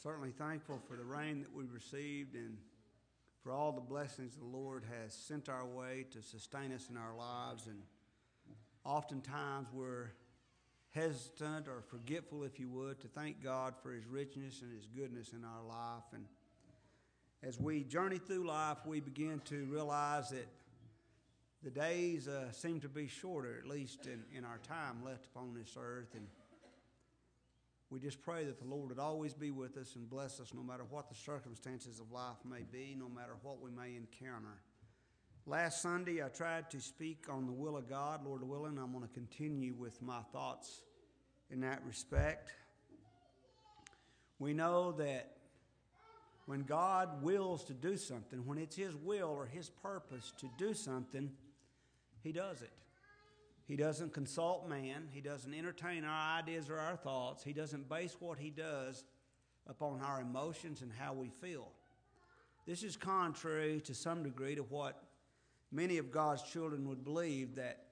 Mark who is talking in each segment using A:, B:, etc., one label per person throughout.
A: Certainly thankful for the rain that we received and for all the blessings the Lord has sent our way to sustain us in our lives. And oftentimes we're hesitant or forgetful, if you would, to thank God for His richness and His goodness in our life. And as we journey through life, we begin to realize that the days seem to be shorter, at least in our time left upon this earth. And we just pray that the Lord would always be with us and bless us no matter what the circumstances of life may be, no matter what we may encounter. Last Sunday, I tried to speak on the will of God. Lord willing, I'm going to continue with my thoughts in that respect. We know that when God wills to do something, when it's His will or His purpose to do something, He does it. He doesn't consult man. He doesn't entertain our ideas or our thoughts. He doesn't base what He does upon our emotions and how we feel. This is contrary to some degree to what many of God's children would believe, that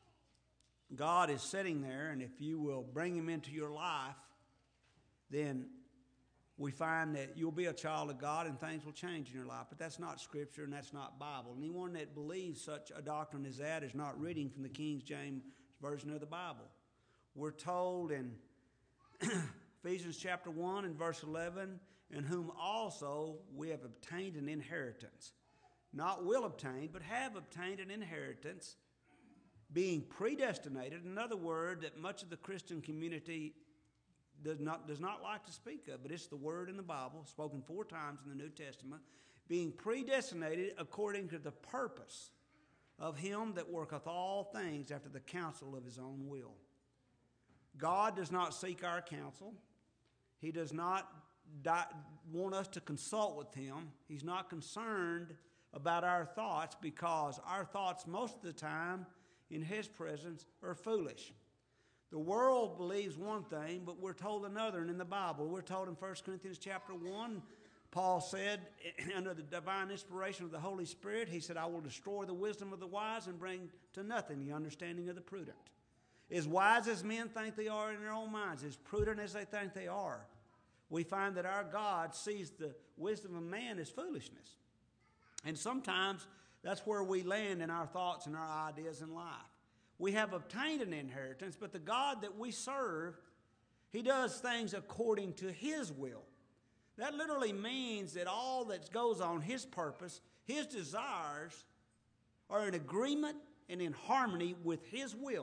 A: God is sitting there, and if you will bring Him into your life, then we find that you'll be a child of God and things will change in your life. But that's not Scripture and that's not Bible. Anyone that believes such a doctrine as that is not reading from the King James Version of the Bible. We're told in Ephesians chapter 1 and verse 11, in whom also we have obtained an inheritance. Not will obtain, but have obtained an inheritance, being predestinated. Another word that much of the Christian community does not like to speak of, but it's the word in the Bible, spoken 4 times in the New Testament, being predestinated according to the purpose of Him that worketh all things after the counsel of His own will. God does not seek our counsel. He does not want us to consult with Him. He's not concerned about our thoughts, because our thoughts most of the time in His presence are foolish. The world believes one thing, but we're told another. And in the Bible, we're told in 1 Corinthians chapter 1, Paul said, under the divine inspiration of the Holy Spirit, he said, I will destroy the wisdom of the wise and bring to nothing the understanding of the prudent. As wise as men think they are in their own minds, as prudent as they think they are, we find that our God sees the wisdom of man as foolishness. And sometimes that's where we land in our thoughts and our ideas in life. We have obtained an inheritance, but the God that we serve, He does things according to His will. That literally means that all that goes on, His purpose, His desires, are in agreement and in harmony with His will,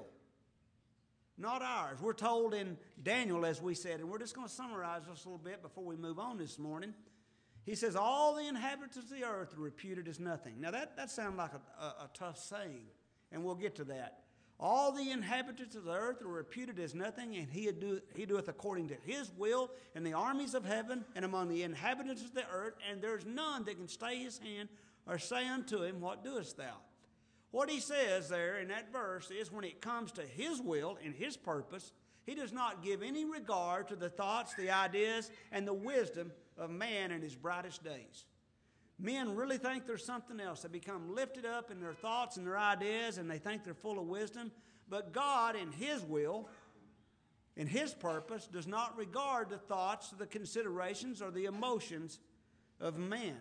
A: not ours. We're told in Daniel, as we said, and we're just going to summarize this a little bit before we move on this morning. He says, all the inhabitants of the earth are reputed as nothing. Now that sounds like a tough saying, and we'll get to that. All the inhabitants of the earth are reputed as nothing, and he doeth according to His will in the armies of heaven and among the inhabitants of the earth, and there's none that can stay His hand or say unto Him, what doest thou? What he says there in that verse is, when it comes to His will and His purpose, He does not give any regard to the thoughts, the ideas, and the wisdom of man in his brightest days. Men really think there's something else. They become lifted up in their thoughts and their ideas, and they think they're full of wisdom. But God, in His will, in His purpose, does not regard the thoughts, the considerations, or the emotions of man.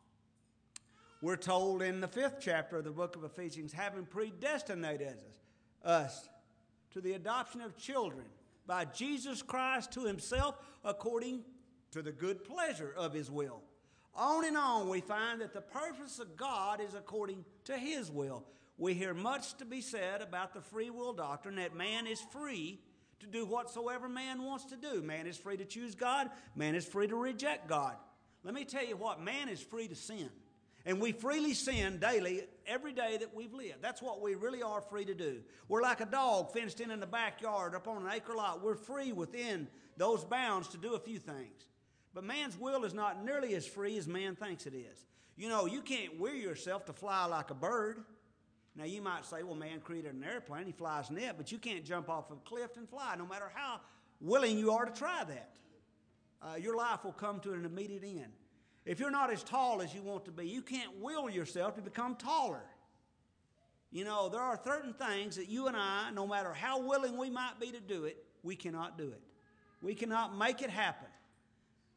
A: We're told in the 5th chapter of the book of Ephesians, having predestinated us to the adoption of children by Jesus Christ to Himself, according to the good pleasure of His will. On and on, we find that the purpose of God is according to His will. We hear much to be said about the free will doctrine, that man is free to do whatsoever man wants to do. Man is free to choose God. Man is free to reject God. Let me tell you what, man is free to sin. And we freely sin daily, every day that we've lived. That's what we really are free to do. We're like a dog fenced in the backyard up on an acre lot. We're free within those bounds to do a few things. But man's will is not nearly as free as man thinks it is. You know, you can't wear yourself to fly like a bird. Now, you might say, well, man created an airplane, he flies in it, but you can't jump off a cliff and fly, no matter how willing you are to try that. Your life will come to an immediate end. If you're not as tall as you want to be, you can't will yourself to become taller. You know, there are certain things that you and I, no matter how willing we might be to do it, we cannot do it. We cannot make it happen.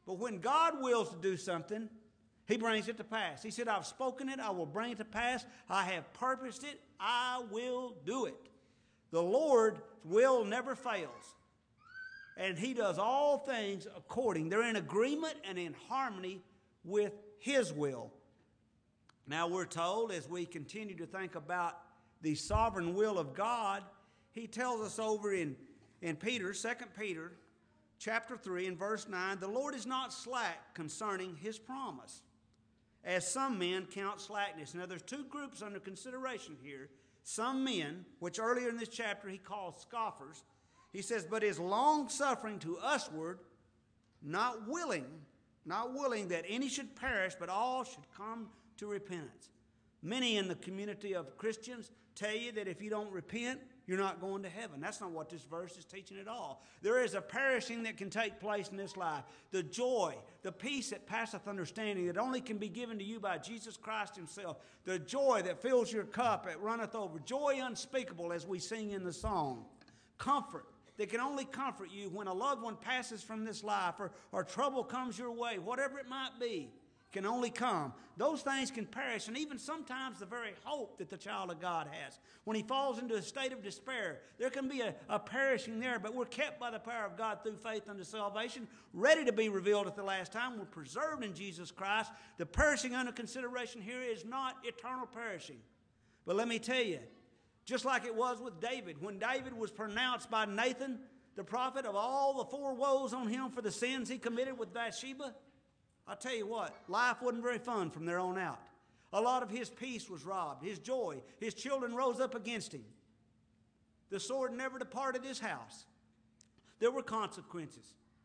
A: But when God wills to do something, He brings it to pass. He said, I've spoken it, I will bring it to pass. I have purposed it, I will do it. The Lord's will never fails. And He does all things according. They're in agreement and in harmony with His will. Now we're told, as we continue to think about the sovereign will of God, He tells us over in Peter, 2 Peter, chapter 3 and verse 9, the Lord is not slack concerning His promise, as some men count slackness. Now there's two groups under consideration here. Some men, which earlier in this chapter He calls scoffers, He says, but is long-suffering to usward, not willing that any should perish, but all should come to repentance. Many in the community of Christians tell you that if you don't repent, you're not going to heaven. That's not what this verse is teaching at all. There is a perishing that can take place in this life. The joy, the peace that passeth understanding that only can be given to you by Jesus Christ Himself. The joy that fills your cup, it runneth over. Joy unspeakable, as we sing in the song. Comfort that can only comfort you when a loved one passes from this life, or trouble comes your way, whatever it might be, can only come. Those things can perish, and even sometimes the very hope that the child of God has. When he falls into a state of despair, there can be a perishing there, but we're kept by the power of God through faith unto salvation, ready to be revealed at the last time. We're preserved in Jesus Christ. The perishing under consideration here is not eternal perishing. But let me tell you, just like it was with David, when David was pronounced by Nathan, the prophet, of all the 4 woes on him for the sins he committed with Bathsheba, I'll tell you what, life wasn't very fun from there on out. A lot of his peace was robbed, his joy. His children rose up against him. The sword never departed his house. There were consequences.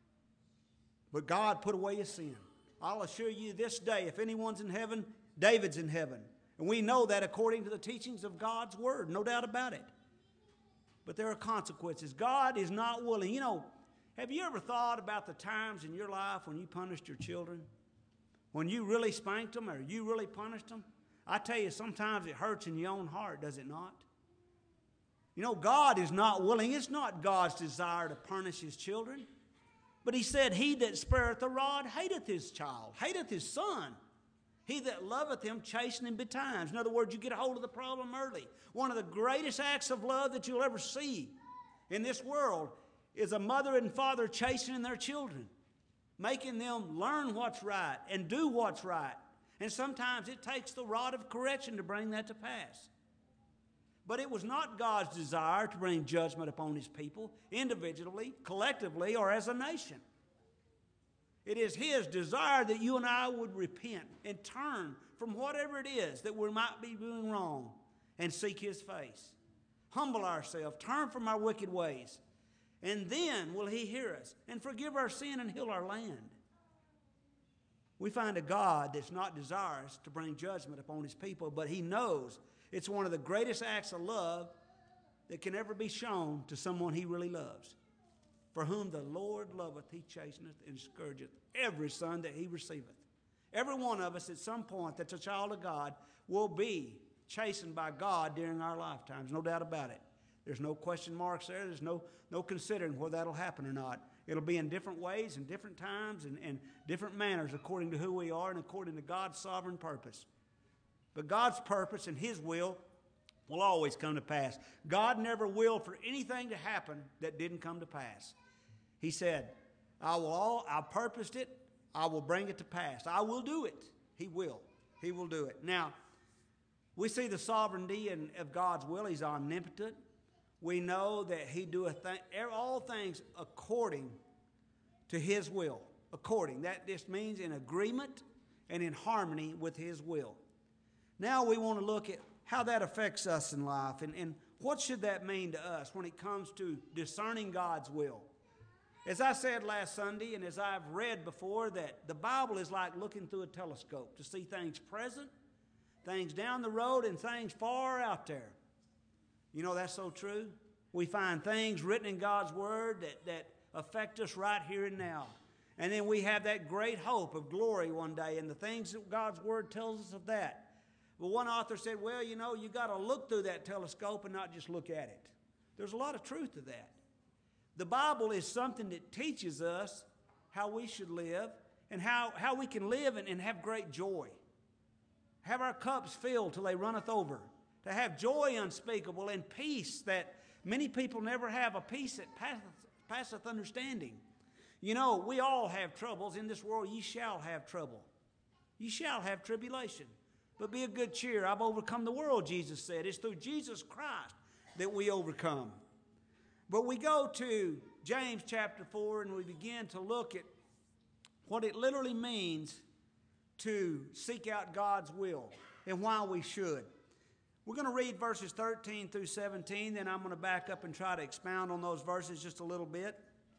A: But God put away his sin. I'll assure you this day, if anyone's in heaven, David's in heaven. And we know that according to the teachings of God's Word, no doubt about it. But there are consequences. God is not willing. You know, have you ever thought about the times in your life when you punished your children? When you really spanked them or you really punished them? I tell you, sometimes it hurts in your own heart, does it not? You know, God is not willing. It's not God's desire to punish His children. But He said, he that spareth the rod hateth his child, hateth his son. He that loveth him chasteneth him betimes. In other words, you get a hold of the problem early. One of the greatest acts of love that you'll ever see in this world is a mother and father chastening their children, making them learn what's right and do what's right. And sometimes it takes the rod of correction to bring that to pass. But it was not God's desire to bring judgment upon His people, individually, collectively, or as a nation. It is His desire that you and I would repent and turn from whatever it is that we might be doing wrong and seek His face. Humble ourselves, turn from our wicked ways, and then will He hear us and forgive our sin and heal our land. We find a God that's not desirous to bring judgment upon His people, but He knows it's one of the greatest acts of love that can ever be shown to someone He really loves. For whom the Lord loveth, He chasteneth and scourgeth every son that He receiveth. Every one of us at some point that's a child of God will be chastened by God during our lifetimes, no doubt about it. There's no question marks there. There's no considering whether that'll happen or not. It'll be in different ways and different times and different manners according to who we are and according to God's sovereign purpose. But God's purpose and His will always come to pass. God never willed for anything to happen that didn't come to pass. He said, I purposed it, I will bring it to pass. I will do it. He will. He will do it. Now, we see the sovereignty of God's will. He's omnipotent. We know that He doeth all things according to His will. According. That just means in agreement and in harmony with His will. Now we want to look at how that affects us in life and what should that mean to us when it comes to discerning God's will. As I said last Sunday, and as I've read before, that the Bible is like looking through a telescope to see things present, things down the road, and things far out there. You know, that's so true. We find things written in God's Word that affect us right here and now. And then we have that great hope of glory one day, and the things that God's Word tells us of that. But one author said, well, you know, you got to look through that telescope and not just look at it. There's a lot of truth to that. The Bible is something that teaches us how we should live. and how we can live and have great joy. Have our cups filled till they runneth over. To have joy unspeakable and peace that many people never have, a peace that passeth understanding. You know, we all have troubles. In this world ye shall have trouble. Ye shall have tribulation. But be of good cheer. I've overcome the world, Jesus said. It's through Jesus Christ that we overcome. But we go to James chapter 4 and we begin to look at what it literally means to seek out God's will and why we should. We're going to read verses 13 through 17, then I'm going to back up and try to expound on those verses just a little bit.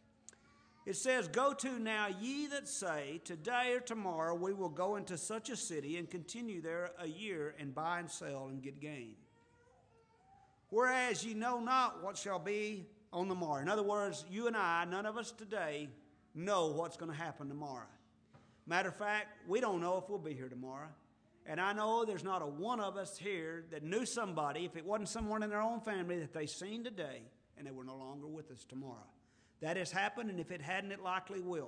A: It says, "Go to now ye that say, today or tomorrow we will go into such a city and continue there a year and buy and sell and get gain. Whereas ye know not what shall be on the morrow." In other words, you and I, none of us today know what's going to happen tomorrow. Matter of fact, we don't know if we'll be here tomorrow. And I know there's not a one of us here that knew somebody, if it wasn't someone in their own family, that they seen today and they were no longer with us tomorrow. That has happened, and if it hadn't, it likely will.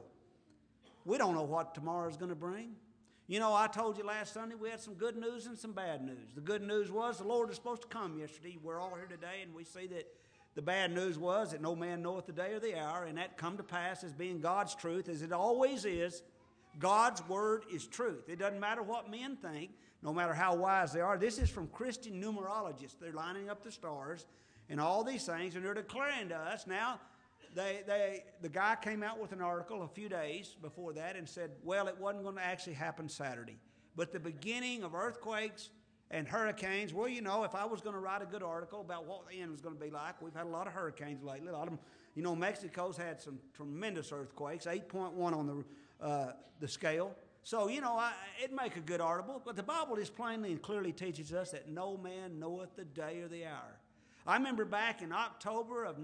A: We don't know what tomorrow's going to bring. You know, I told you last Sunday we had some good news and some bad news. The good news was the Lord was supposed to come yesterday. We're all here today, and we see that the bad news was that no man knoweth the day or the hour, and that come to pass as being God's truth, as it always is. God's word is truth. It doesn't matter what men think, no matter how wise they are. This is from Christian numerologists. They're lining up the stars and all these things, and they're declaring to us now. The guy came out with an article a few days before that and said, well, it wasn't going to actually happen Saturday. But the beginning of earthquakes and hurricanes, well, you know, if I was going to write a good article about what the end was going to be like, we've had a lot of hurricanes lately. A lot of them, you know, Mexico's had some tremendous earthquakes, 8.1 on the scale. So, you know, it'd make a good article. But the Bible just plainly and clearly teaches us that no man knoweth the day or the hour. I remember back in October of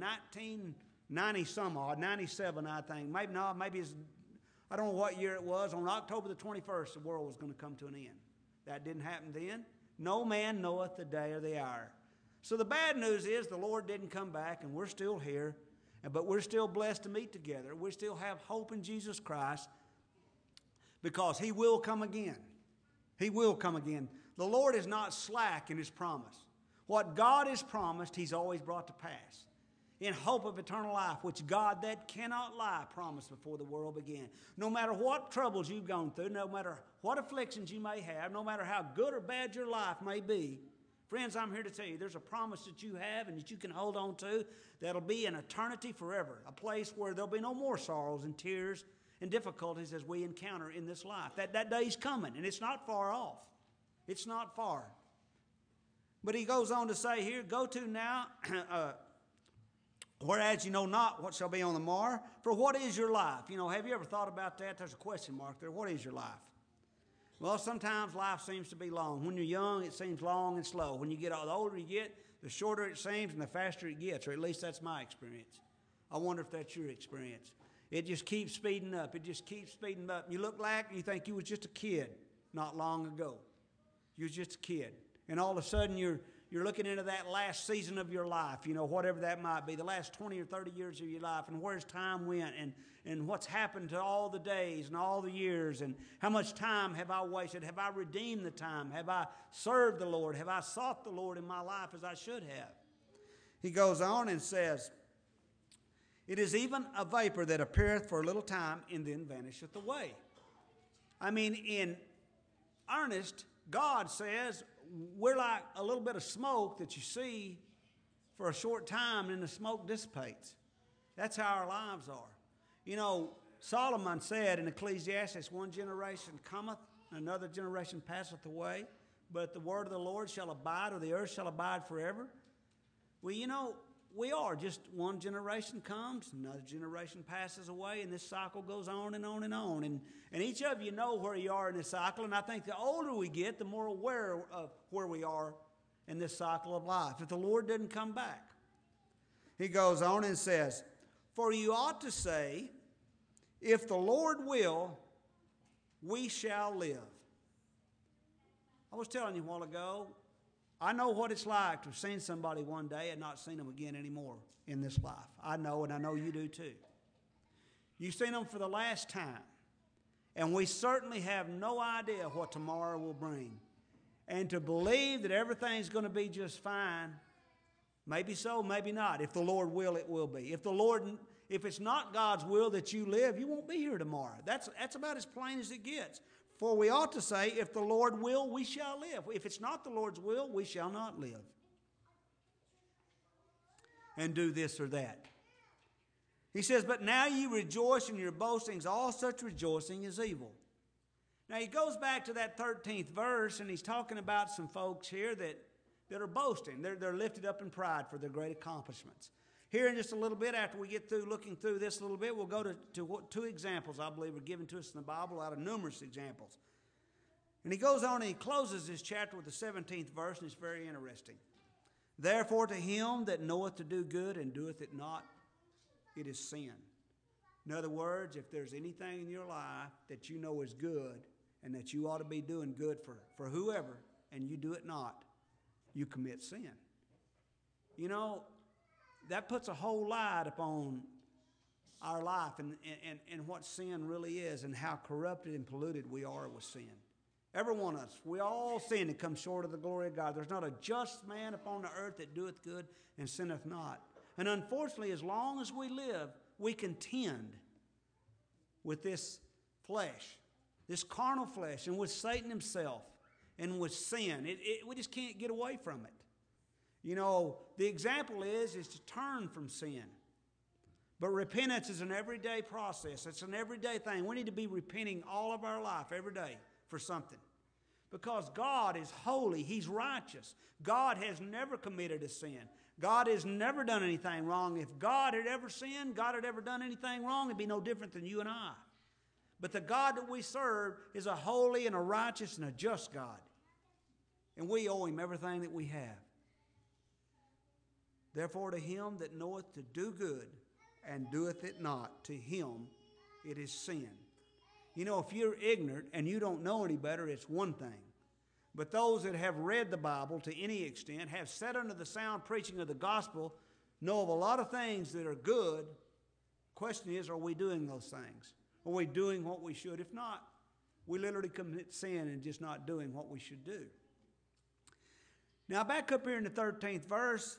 A: 97, I think. Maybe it's, I don't know what year it was. On October the 21st, the world was going to come to an end. That didn't happen then. No man knoweth the day or the hour. So the bad news is the Lord didn't come back, and we're still here. But we're still blessed to meet together. We still have hope in Jesus Christ because He will come again. He will come again. The Lord is not slack in His promise. What God has promised, He's always brought to pass. In hope of eternal life, which God that cannot lie promised before the world began. No matter what troubles you've gone through, no matter what afflictions you may have, no matter how good or bad your life may be, friends, I'm here to tell you there's a promise that you have and that you can hold on to that'll be an eternity forever, a place where there'll be no more sorrows and tears and difficulties as we encounter in this life. That day's coming, and it's not far off. It's not far. But he goes on to say here, go to now... Whereas you know not what shall be on the morrow, for what is your life? You know, have you ever thought about that? There's a question mark there. What is your life? Well, sometimes life seems to be long. When you're young, it seems long and slow. When you get the older you get, the shorter it seems and the faster it gets, or at least that's my experience. I wonder if that's your experience. It just keeps speeding up. It just keeps speeding up. You look back and you think you was just a kid not long ago. You was just a kid. And all of a sudden you're looking into that last season of your life, you know, whatever that might be, the last 20 or 30 years of your life, and where's time went, and what's happened to all the days and all the years, and how much time have I wasted? Have I redeemed the time? Have I served the Lord? Have I sought the Lord in my life as I should have? He goes on and says, it is even a vapor that appeareth for a little time and then vanisheth away. I mean, in earnest, God says, we're like a little bit of smoke that you see for a short time and the smoke dissipates. That's how our lives are. You know, Solomon said in Ecclesiastes, one generation cometh, another generation passeth away, but the word of the Lord shall abide, or the earth shall abide forever. Well, you know, we are just one generation comes, another generation passes away, and this cycle goes on and on and on. And each of you know where you are in this cycle, and I think the older we get, the more aware of where we are in this cycle of life. If the Lord didn't come back, he goes on and says, for you ought to say, if the Lord will, we shall live. I was telling you a while ago, I know what it's like to have seen somebody one day and not seen them again anymore in this life. I know, and I know you do too. You've seen them for the last time. And we certainly have no idea what tomorrow will bring. And to believe that everything's going to be just fine, maybe so, maybe not. If the Lord will, it will be. If it's not God's will that you live, you won't be here tomorrow. That's about as plain as it gets. For we ought to say, if the Lord will, we shall live. If it's not the Lord's will, we shall not live. And do this or that. He says, but now you rejoice in your boastings. All such rejoicing is evil. Now he goes back to that 13th verse, and he's talking about some folks here that are boasting. They're lifted up in pride for their great accomplishments. Here in just a little bit, after we get through looking through this a little bit, we'll go to two examples I believe are given to us in the Bible out of numerous examples. And he goes on and he closes this chapter with the 17th verse, and it's very interesting. Therefore to him that knoweth to do good and doeth it not, it is sin. In other words, if there's anything in your life that you know is good and that you ought to be doing good for whoever, and you do it not, you commit sin. You know, that puts a whole light upon our life and what sin really is and how corrupted and polluted we are with sin. Every one of us, we all sin and come short of the glory of God. There's not a just man upon the earth that doeth good and sinneth not. And unfortunately, as long as we live, we contend with this flesh, this carnal flesh, and with Satan himself, and with sin. We just can't get away from it. You know, the example is to turn from sin. But repentance is an everyday process. It's an everyday thing. We need to be repenting all of our life, every day, for something. Because God is holy. He's righteous. God has never committed a sin. God has never done anything wrong. If God had ever sinned, God had ever done anything wrong, it'd be no different than you and I. But the God that we serve is a holy and a righteous and a just God. And we owe him everything that we have. Therefore to him that knoweth to do good and doeth it not, to him it is sin. You know, if you're ignorant and you don't know any better, it's one thing. But those that have read the Bible to any extent, have sat under the sound preaching of the gospel, know of a lot of things that are good. Question is, are we doing those things? Are we doing what we should? If not, we literally commit sin and just not doing what we should do. Now back up here in the 13th verse,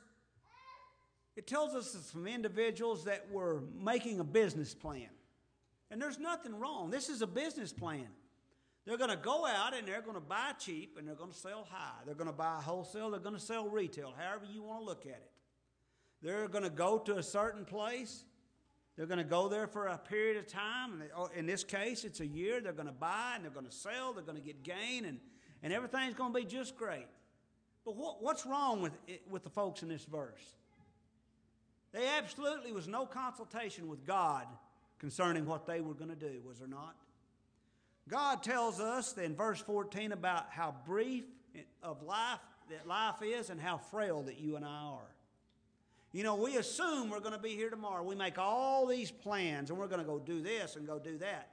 A: it tells us of some individuals that were making a business plan. And there's nothing wrong. This is a business plan. They're going to go out and they're going to buy cheap and they're going to sell high. They're going to buy wholesale. They're going to sell retail, however you want to look at it. They're going to go to a certain place. They're going to go there for a period of time. In this case, it's a year. They're going to buy and they're going to sell. They're going to get gain and everything's going to be just great. But what's wrong with the folks in this verse? There absolutely was no consultation with God concerning what they were going to do, was there not? God tells us in verse 14 about how brief of life that life is and how frail that you and I are. You know, we assume we're going to be here tomorrow. We make all these plans and we're going to go do this and go do that.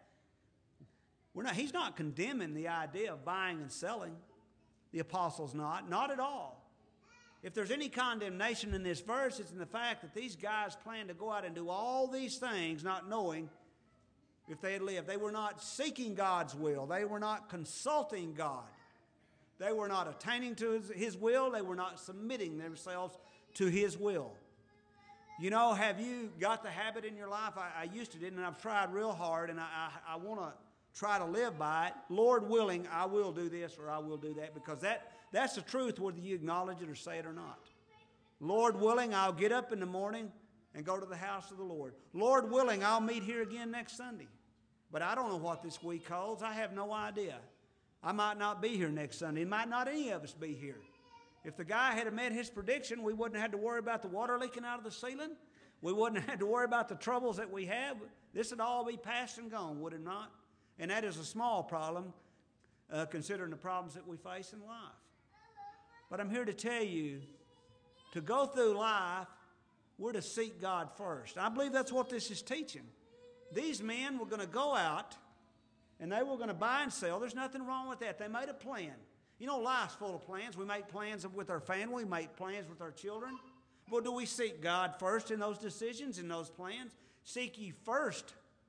A: He's not condemning the idea of buying and selling. The apostle's not at all. If there's any condemnation in this verse, it's in the fact that these guys planned to go out and do all these things not knowing if they had lived. They were not seeking God's will. They were not consulting God. They were not attaining to his will. They were not submitting themselves to his will. You know, have you got the habit in your life? I used to didn't, and I've tried real hard, and I want to try to live by it. Lord willing, I will do this or I will do that, because that's the truth whether you acknowledge it or say it or not. Lord willing, I'll get up in the morning and go to the house of the Lord. Lord willing, I'll meet here again next Sunday. But I don't know what this week holds. I have no idea. I might not be here next Sunday. Might not any of us be here. If the guy had met his prediction, we wouldn't have had to worry about the water leaking out of the ceiling. We wouldn't have had to worry about the troubles that we have. This would all be past and gone, would it not? And that is a small problem, considering the problems that we face in life. But I'm here to tell you, to go through life, we're to seek God first. I believe that's what this is teaching. These men were going to go out, and they were going to buy and sell. There's nothing wrong with that. They made a plan. You know, life's full of plans. We make plans with our family. We make plans with our children. But do we seek God first in those decisions, in those plans? Seek ye first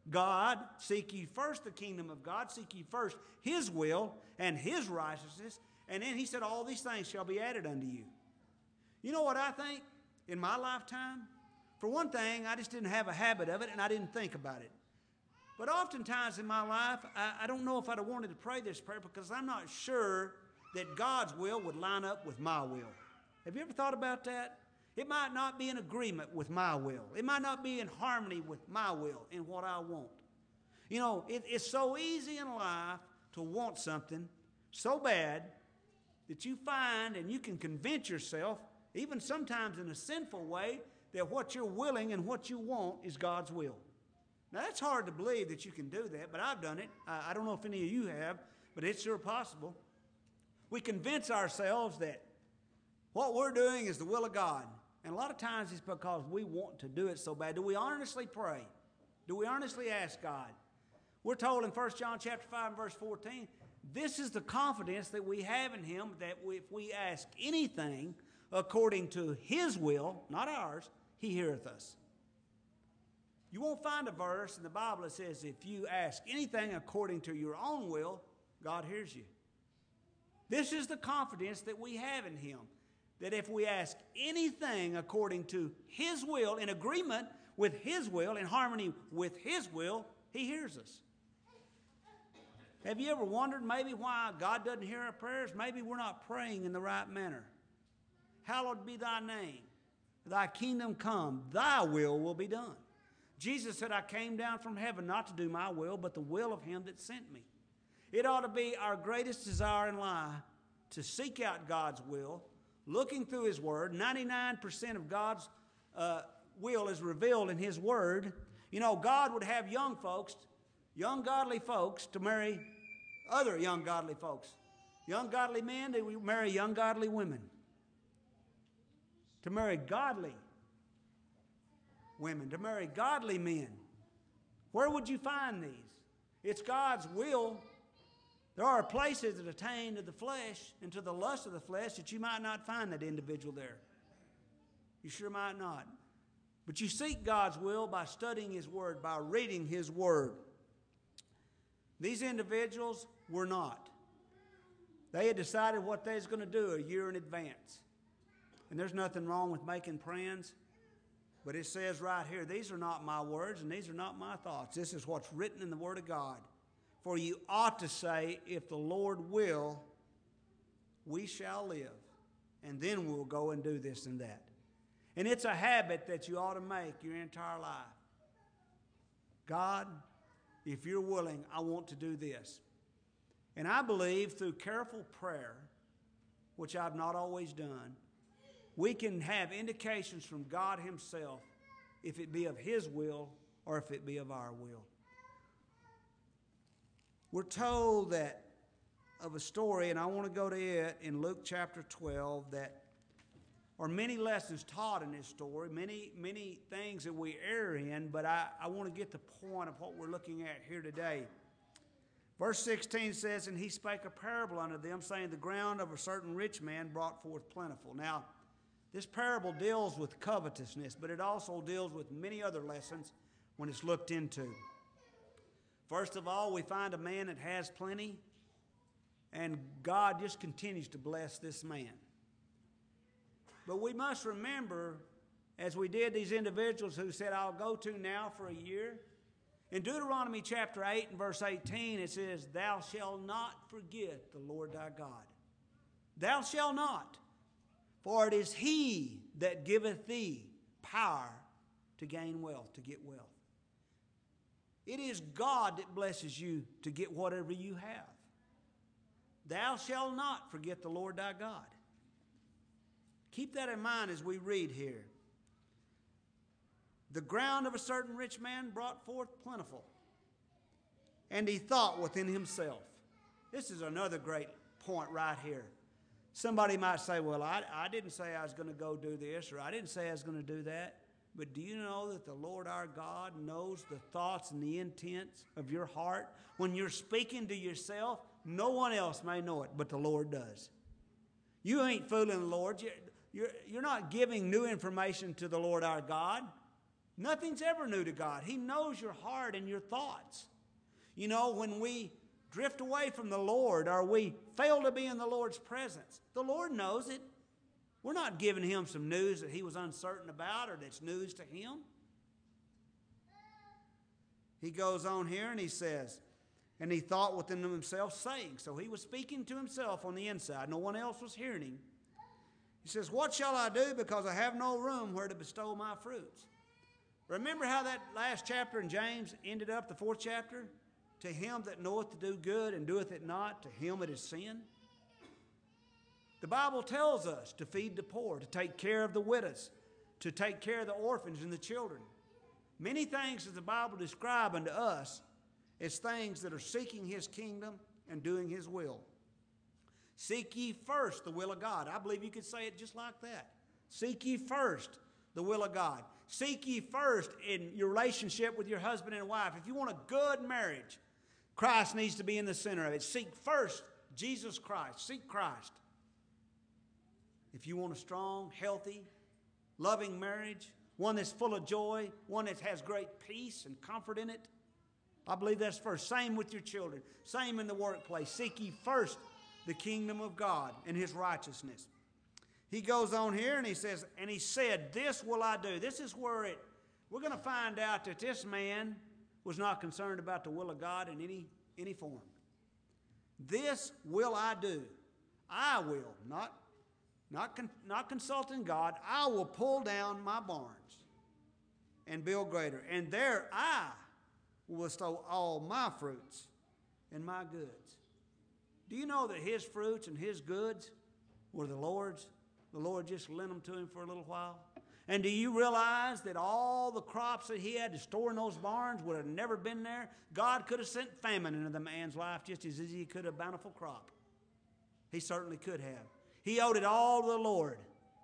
A: God, seek ye first the kingdom of God, seek ye first His will and His righteousness, and then He said all these things shall be added unto you. You know what I think in my lifetime? For one thing, I just didn't have a habit of it and I didn't think about it. But oftentimes in my life, I don't know if I'd have wanted to pray this prayer because I'm not sure that God's will would line up with my will. Have you ever thought about that? It might not be in agreement with my will. It might not be in harmony with my will and what I want. You know, it's so easy in life to want something so bad that you find and you can convince yourself, even sometimes in a sinful way, that what you're willing and what you want is God's will. Now, that's hard to believe that you can do that, but I've done it. I don't know if any of you have, but it's sure possible. We convince ourselves that what we're doing is the will of God. And a lot of times it's because we want to do it so bad. Do we honestly pray? Do we honestly ask God? We're told in 1 John chapter 5 and verse 14, this is the confidence that we have in Him, that if we ask anything according to His will, not ours, He heareth us. You won't find a verse in the Bible that says if you ask anything according to your own will, God hears you. This is the confidence that we have in Him, that if we ask anything according to His will, in agreement with His will, in harmony with His will, He hears us. Have you ever wondered maybe why God doesn't hear our prayers? Maybe we're not praying in the right manner. Hallowed be Thy name. Thy kingdom come. Thy will be done. Jesus said, I came down from heaven not to do my will, but the will of Him that sent me. It ought to be our greatest desire in life to seek out God's will, looking through His Word. 99% of God's will is revealed in His Word. You know, God would have young folks, young godly folks, to marry other young godly folks. Young godly men, they would marry young godly women. To marry godly women, to marry godly men. Where would you find these? It's God's will. There are places that attain to the flesh and to the lust of the flesh that you might not find that individual there. You sure might not. But you seek God's will by studying His Word, by reading His Word. These individuals were not. They had decided what they was going to do a year in advance. And there's nothing wrong with making plans. But it says right here, these are not my words and these are not my thoughts. This is what's written in the Word of God. For you ought to say, if the Lord will, we shall live. And then we'll go and do this and that. And it's a habit that you ought to make your entire life. God, if you're willing, I want to do this. And I believe through careful prayer, which I've not always done, we can have indications from God Himself if it be of His will or if it be of our will. We're told that of a story, and I want to go to it in Luke chapter 12, that are many lessons taught in this story, many things that we err in, but I want to get the point of what we're looking at here today. Verse 16 says, and He spake a parable unto them, saying, the ground of a certain rich man brought forth plentiful. Now, this parable deals with covetousness, but it also deals with many other lessons when it's looked into. First of all, we find a man that has plenty, and God just continues to bless this man. But we must remember, as we did these individuals who said, I'll go to now for a year. In Deuteronomy chapter 8 and verse 18, it says, thou shalt not forget the Lord thy God. Thou shalt not. For it is He that giveth thee power to gain wealth, to get wealth. It is God that blesses you to get whatever you have. Thou shalt not forget the Lord thy God. Keep that in mind as we read here. The ground of a certain rich man brought forth plentiful. And he thought within himself. This is another great point right here. Somebody might say, well, I didn't say I was going to go do this, or I didn't say I was going to do that. But do you know that the Lord our God knows the thoughts and the intents of your heart? When you're speaking to yourself, no one else may know it, but the Lord does. You ain't fooling the Lord. You're not giving new information to the Lord our God. Nothing's ever new to God. He knows your heart and your thoughts. You know, when we drift away from the Lord or we fail to be in the Lord's presence, the Lord knows it. We're not giving him some news that he was uncertain about or that's news to him. He goes on here and he says, and he thought within himself, saying, so he was speaking to himself on the inside. No one else was hearing him. He says, what shall I do, because I have no room where to bestow my fruits? Remember how that last chapter in James ended up, the 4th chapter? To him that knoweth to do good and doeth it not, to him it is sin. The Bible tells us to feed the poor, to take care of the widows, to take care of the orphans and the children. Many things that the Bible describes unto us as things that are seeking his kingdom and doing his will. Seek ye first the will of God. I believe you could say it just like that. Seek ye first the will of God. Seek ye first in your relationship with your husband and wife. If you want a good marriage, Christ needs to be in the center of it. Seek first Jesus Christ. Seek Christ. If you want a strong, healthy, loving marriage, one that's full of joy, one that has great peace and comfort in it, I believe that's first. Same with your children. Same in the workplace. Seek ye first the kingdom of God and his righteousness. He goes on here and he says, and he said, this will I do. This is where we're going to find out that this man was not concerned about the will of God in any form. This will I do. I will, not consulting God. I will pull down my barns and build greater. And there I will bestow all my fruits and my goods. Do you know that his fruits and his goods were the Lord's? The Lord just lent them to him for a little while. And do you realize that all the crops that he had to store in those barns would have never been there? God could have sent famine into the man's life just as easy he could a bountiful crop. He certainly could have. He owed it all to the Lord.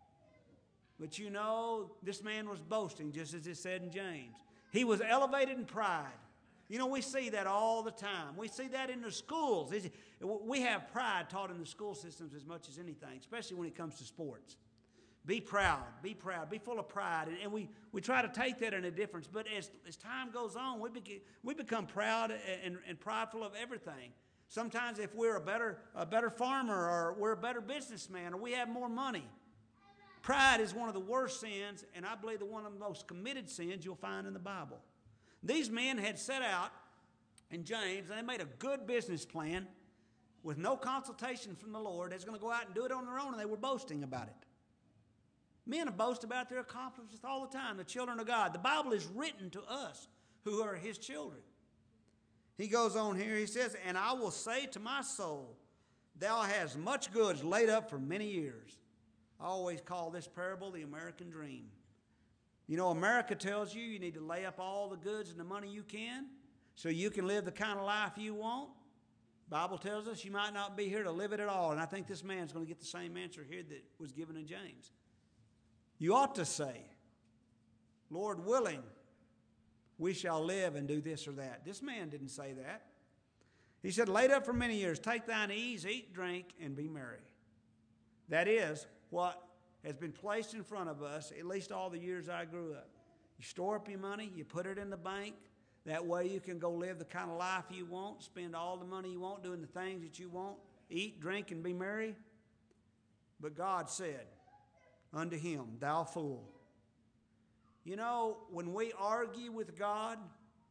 A: But you know, this man was boasting, just as it said in James. He was elevated in pride. You know, we see that all the time. We see that in the schools. We have pride taught in the school systems as much as anything, especially when it comes to sports. Be proud, be full of pride. And we try to take that in a difference. But as time goes on, we become proud and prideful of everything. Sometimes if we're a better farmer or we're a better businessman or we have more money, pride is one of the worst sins, and I believe one of the most committed sins you'll find in the Bible. These men had set out in James, and they made a good business plan with no consultation from the Lord. They was going to go out and do it on their own, and they were boasting about it. Men boast about their accomplishments all the time, the children of God. The Bible is written to us who are his children. He goes on here, he says, and I will say to my soul, thou hast much goods laid up for many years. I always call this parable the American dream. You know, America tells you you need to lay up all the goods and the money you can so you can live the kind of life you want. The Bible tells us you might not be here to live it at all. And I think this man's going to get the same answer here that was given in James. You ought to say, Lord willing, we shall live and do this or that. This man didn't say that. He said, laid up for many years, take thine ease, eat, drink, and be merry. That is what has been placed in front of us, at least all the years I grew up. You store up your money, you put it in the bank. That way you can go live the kind of life you want, spend all the money you want doing the things that you want, eat, drink, and be merry. But God said unto him, thou fool. You know, when we argue with God,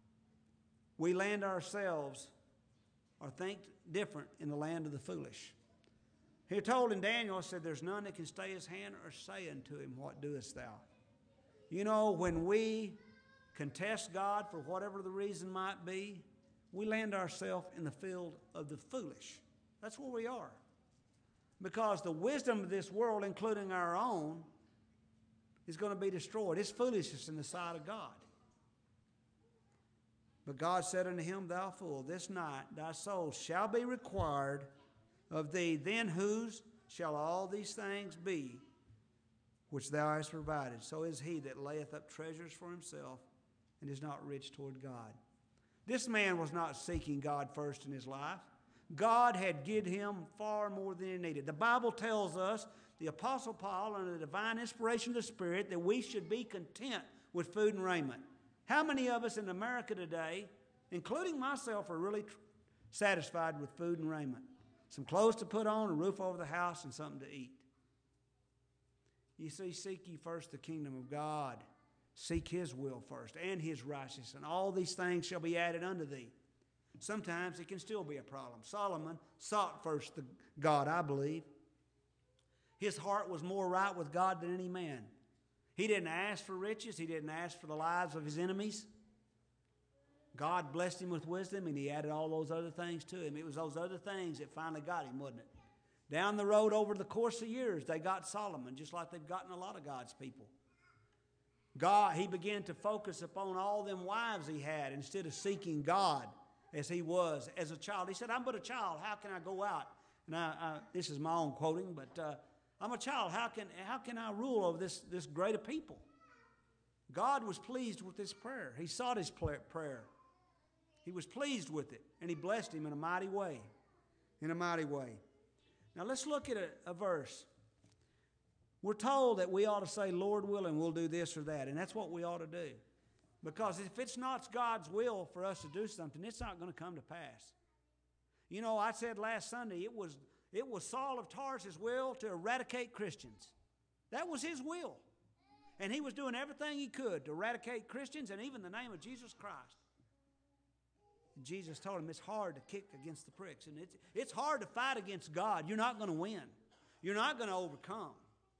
A: we land ourselves or think different in the land of the foolish. He told in Daniel, said, there's none that can stay his hand or say unto him, what doest thou? You know, when we contest God for whatever the reason might be, we land ourselves in the field of the foolish. That's where we are. Because the wisdom of this world, including our own, is going to be destroyed. It's foolishness in the sight of God. But God said unto him, thou fool, this night thy soul shall be required of thee. Then whose shall all these things be which thou hast provided? So is he that layeth up treasures for himself and is not rich toward God. This man was not seeking God first in his life. God had given him far more than he needed. The Bible tells us, the Apostle Paul, under the divine inspiration of the Spirit, that we should be content with food and raiment. How many of us in America today, including myself, are really satisfied with food and raiment? Some clothes to put on, a roof over the house, and something to eat. You see, seek ye first the kingdom of God. Seek His will first and His righteousness, and all these things shall be added unto thee. Sometimes it can still be a problem. Solomon sought first the God, I believe. His heart was more right with God than any man. He didn't ask for riches. He didn't ask for the lives of his enemies. God blessed him with wisdom, and He added all those other things to him. It was those other things that finally got him, wasn't it? Down the road, over the course of years, they got Solomon, just like they've gotten a lot of God's people. He began to focus upon all them wives he had instead of seeking God as he was as a child. He said, I'm but a child. How can I go out? And this is my own quoting, but I'm a child. How can I rule over this greater people? God was pleased with this prayer. He sought his prayer. He was pleased with it, and He blessed him in a mighty way. In a mighty way. Now let's look at a verse. We're told that we ought to say, Lord willing, we'll do this or that, and that's what we ought to do. Because if it's not God's will for us to do something, it's not going to come to pass. You know, I said last Sunday, it was Saul of Tarsus' will to eradicate Christians. That was his will. And he was doing everything he could to eradicate Christians and even the name of Jesus Christ. And Jesus told him it's hard to kick against the pricks. And it's hard to fight against God. You're not going to win. You're not going to overcome.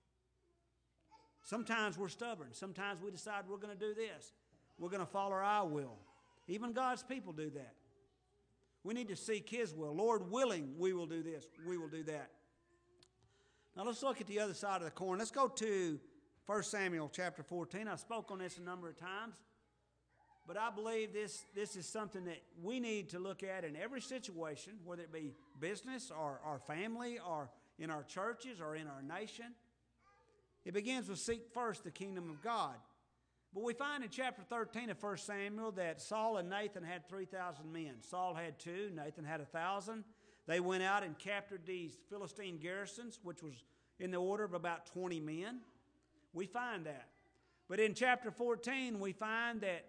A: Sometimes we're stubborn. Sometimes we decide we're going to do this. We're going to follow our will. Even God's people do that. We need to seek His will. Lord willing, we will do this. We will do that. Now let's look at the other side of the coin. Let's go to 1 Samuel chapter 14. I spoke on this a number of times. But I believe this is something that we need to look at in every situation, whether it be business or our family or in our churches or in our nation. It begins with seek first the kingdom of God. But we find in chapter 13 of 1 Samuel that Saul and Nathan had 3,000 men. Saul had 2, Nathan had 1,000. They went out and captured these Philistine garrisons, which was in the order of about 20 men. We find that. But in chapter 14, we find that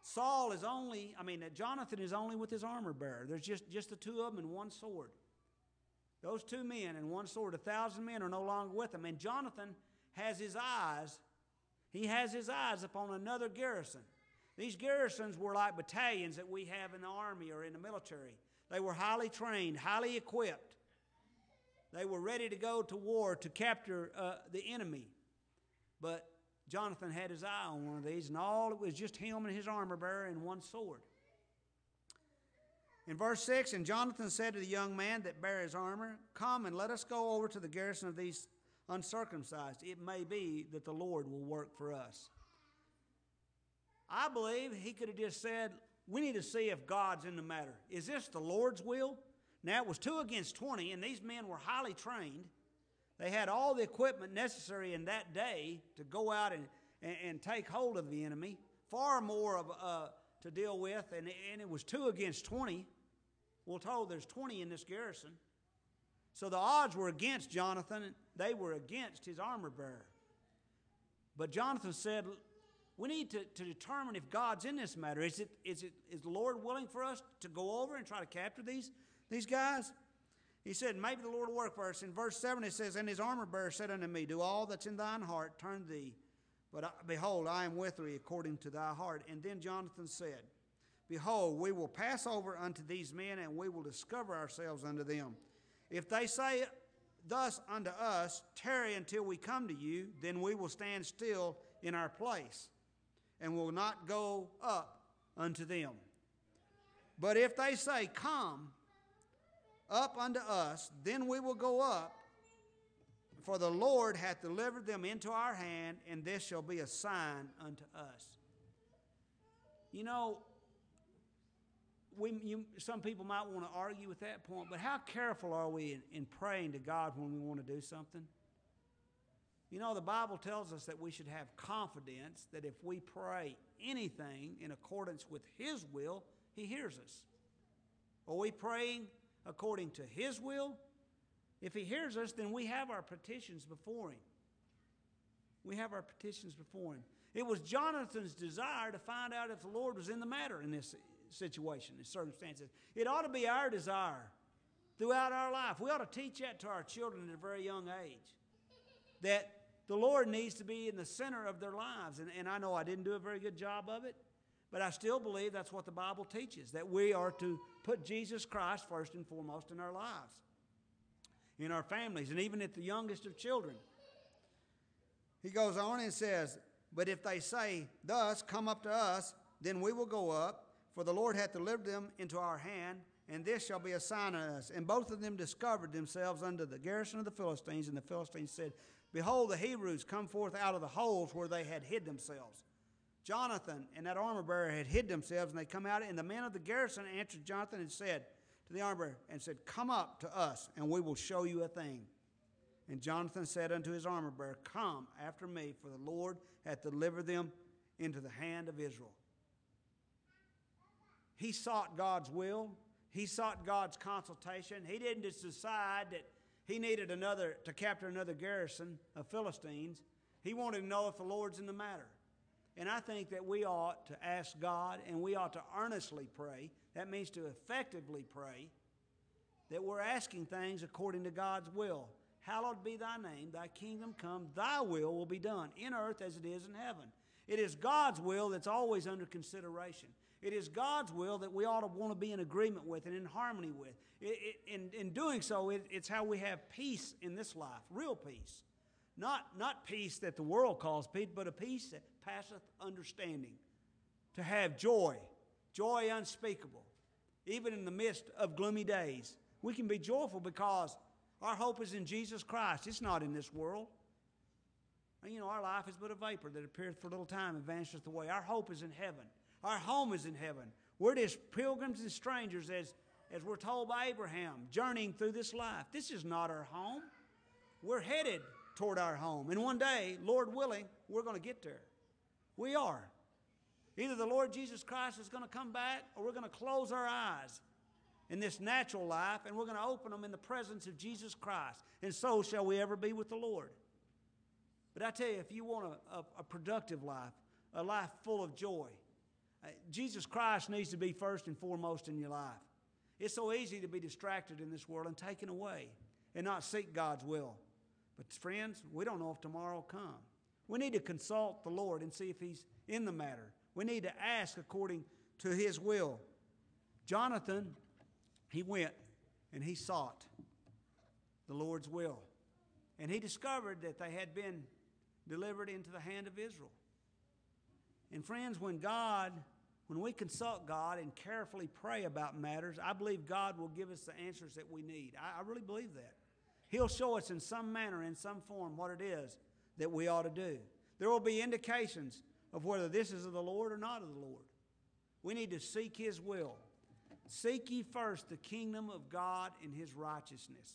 A: that Jonathan is only with his armor bearer. There's just the two of them and one sword. Those 2 men and one sword, 1,000 men are no longer with him. And Jonathan has his eyes upon another garrison. These garrisons were like battalions that we have in the army or in the military. They were highly trained, highly equipped. They were ready to go to war to capture the enemy. But Jonathan had his eye on one of these, and all it was just him and his armor bearer and one sword. In verse 6, and Jonathan said to the young man that bare his armor, come and let us go over to the garrison of these uncircumcised. It may be that the Lord will work for us. I believe he could have just said, we need to see if God's in the matter. Is this the Lord's will? Now, it was 2 against 20, and these men were highly trained. They had all the equipment necessary in that day to go out and take hold of the enemy, far more to deal with, and it was 2 against 20. We're told there's 20 in this garrison. So the odds were against Jonathan. They were against his armor bearer. But Jonathan said, we need to determine if God's in this matter. Is the Lord willing for us to go over and try to capture these guys? He said, maybe the Lord will work for us. In verse 7 it says, and his armor bearer said unto me, do all that's in thine heart, turn thee. But behold, I am with thee according to thy heart. And then Jonathan said, behold, we will pass over unto these men, and we will discover ourselves unto them. If they say thus unto us, tarry until we come to you, then we will stand still in our place, and will not go up unto them. But if they say, come up unto us, then we will go up, for the Lord hath delivered them into our hand, and this shall be a sign unto us. You know, some people might want to argue with that point, but how careful are we in praying to God when we want to do something? You know, the Bible tells us that we should have confidence that if we pray anything in accordance with His will, He hears us. Are we praying according to His will? If He hears us, then we have our petitions before Him. We have our petitions before Him. It was Jonathan's desire to find out if the Lord was in the matter in this situation, in circumstances. It ought to be our desire throughout our life. We ought to teach that to our children at a very young age, that the Lord needs to be in the center of their lives. And I know I didn't do a very good job of it, but I still believe that's what the Bible teaches, that we are to put Jesus Christ first and foremost in our lives, in our families, and even at the youngest of children. He goes on and says, but if they say, thus, come up to us, then we will go up, for the Lord hath delivered them into our hand, and this shall be a sign unto us. And both of them discovered themselves unto the garrison of the Philistines, and the Philistines said, behold, the Hebrews come forth out of the holes where they had hid themselves. Jonathan and that armor-bearer had hid themselves, and they come out, and the men of the garrison answered Jonathan and said to the armor-bearer, and said, come up to us, and we will show you a thing. And Jonathan said unto his armor-bearer, come after me, for the Lord hath delivered them into the hand of Israel. He sought God's will. He sought God's consultation. He didn't just decide that he needed to capture another garrison of Philistines. He wanted to know if the Lord's in the matter. And I think that we ought to ask God, and we ought to earnestly pray. That means to effectively pray, that we're asking things according to God's will. Hallowed be thy name, thy kingdom come, thy will be done, in earth as it is in heaven. It is God's will that's always under consideration. It is God's will that we ought to want to be in agreement with and in harmony with. In doing so, it's how we have peace in this life, real peace. Not peace that the world calls peace, but a peace that passeth understanding. To have joy unspeakable. Even in the midst of gloomy days, we can be joyful because our hope is in Jesus Christ. It's not in this world. And our life is but a vapor that appeareth for a little time and vanisheth away. Our hope is in heaven. Our home is in heaven. We're just pilgrims and strangers, as we're told by Abraham, journeying through this life. This is not our home. We're headed toward our home. And one day, Lord willing, we're going to get there. We are. Either the Lord Jesus Christ is going to come back, or we're going to close our eyes in this natural life, and we're going to open them in the presence of Jesus Christ. And so shall we ever be with the Lord. But I tell you, if you want a productive life, a life full of joy, Jesus Christ needs to be first and foremost in your life. It's so easy to be distracted in this world and taken away and not seek God's will. But friends, we don't know if tomorrow will come. We need to consult the Lord and see if He's in the matter. We need to ask according to His will. Jonathan, he went and he sought the Lord's will. And he discovered that they had been delivered into the hand of Israel. And friends, when we consult God and carefully pray about matters, I believe God will give us the answers that we need. I really believe that. He'll show us in some manner, in some form, what it is that we ought to do. There will be indications of whether this is of the Lord or not of the Lord. We need to seek His will. Seek ye first the kingdom of God and His righteousness.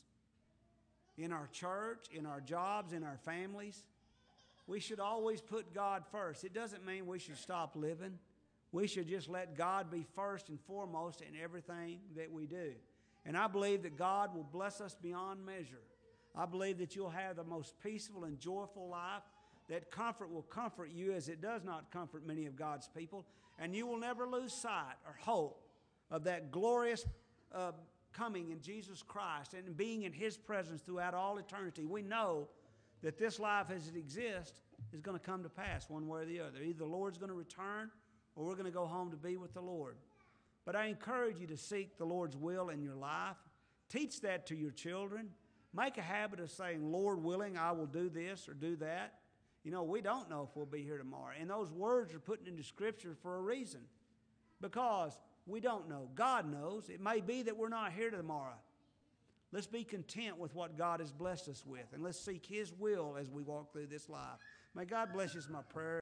A: In our church, in our jobs, in our families, we should always put God first. It doesn't mean we should stop living. We should just let God be first and foremost in everything that we do. And I believe that God will bless us beyond measure. I believe that you'll have the most peaceful and joyful life, that comfort will comfort you as it does not comfort many of God's people, and you will never lose sight or hope of that glorious coming in Jesus Christ and being in His presence throughout all eternity. We know that this life as it exists is going to come to pass one way or the other. Either the Lord's going to return or we're going to go home to be with the Lord. But I encourage you to seek the Lord's will in your life. Teach that to your children. Make a habit of saying, Lord willing, I will do this or do that. We don't know if we'll be here tomorrow. And those words are put into Scripture for a reason. Because we don't know. God knows. It may be that we're not here tomorrow. Let's be content with what God has blessed us with. And let's seek His will as we walk through this life. May God bless you is my prayer.